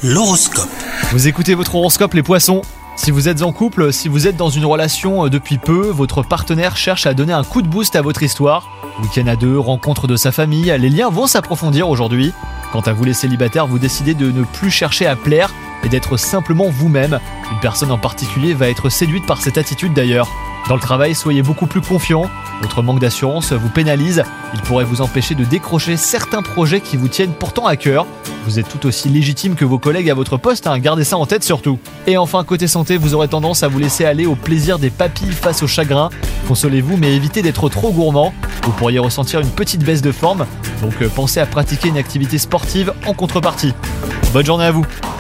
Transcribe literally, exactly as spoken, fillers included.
L'horoscope. Vous écoutez votre horoscope les poissons. Si vous êtes en couple, si vous êtes dans une relation depuis peu, votre partenaire cherche à donner un coup de boost à votre histoire. Week-end à deux, rencontre de sa famille, les liens vont s'approfondir aujourd'hui. Quant à vous les célibataires, vous décidez de ne plus chercher à plaire et d'être simplement vous-même. Une personne en particulier va être séduite par cette attitude d'ailleurs. Dans le travail, soyez beaucoup plus confiant. Votre manque d'assurance vous pénalise. Il pourrait vous empêcher de décrocher certains projets qui vous tiennent pourtant à cœur. Vous êtes tout aussi légitime que vos collègues à votre poste, hein, gardez ça en tête surtout. Et enfin, côté santé, vous aurez tendance à vous laisser aller au plaisir des papilles face au chagrin. Consolez-vous, mais évitez d'être trop gourmand. Vous pourriez ressentir une petite baisse de forme, donc pensez à pratiquer une activité sportive en contrepartie. Bonne journée à vous.